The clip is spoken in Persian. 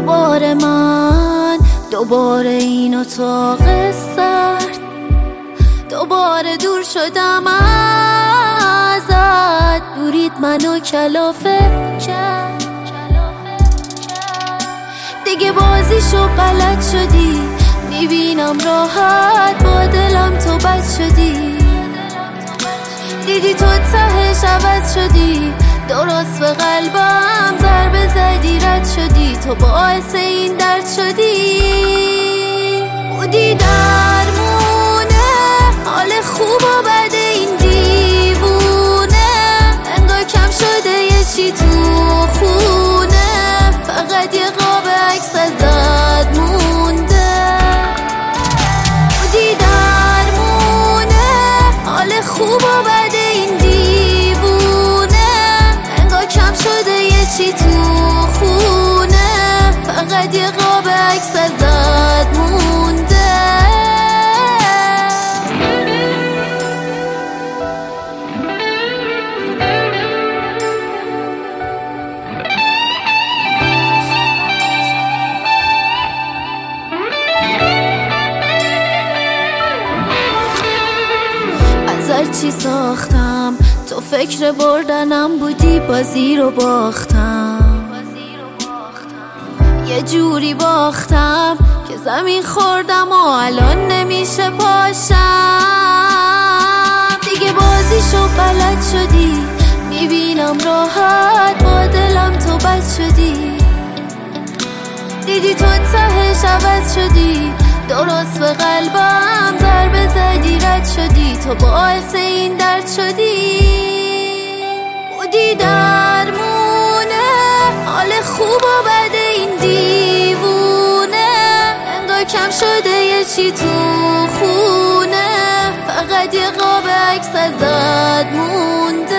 دوباره من، دوباره این اتاق سرد، دوباره دور شدم ازت، دورید منو کلافه کرد. دیگه بازیشو بلد شدی، میبینم راحت با دلم تو بد شدی. دیدی تو تهش عوض شدی، درست به قلبم ضربه زدی، رد شدی، تو باعث این درد شدی. بودی درمونه حال خوب و بد این دیوونه، انگار کم شده یه چی تو خونه، فقط یه قاب عکس ازت مونده. بودی درمونه حال خوب و بد این دیوونه، انگار کم شده یه چی تو خونه، فقط یه قاب عکس ازت مونده. چی ساختم تو فکر بردنم بودی، بازی رو باختم، یه جوری باختم که زمین خوردم و الان نمیشه پاشم. دیگه بازیشو بلد شدی، میبینم راحت با دلم تو بد شدی. دیدی تو تهش عوض شدی، درست به قلبم ضربه زدی، رد شدی، تو باعث این درد شدی. بودی درمونه حال خوب و بد این دیوونه، انگار کم شده یه چی تو خونه، فقط یه قاب عکس ازت مونده.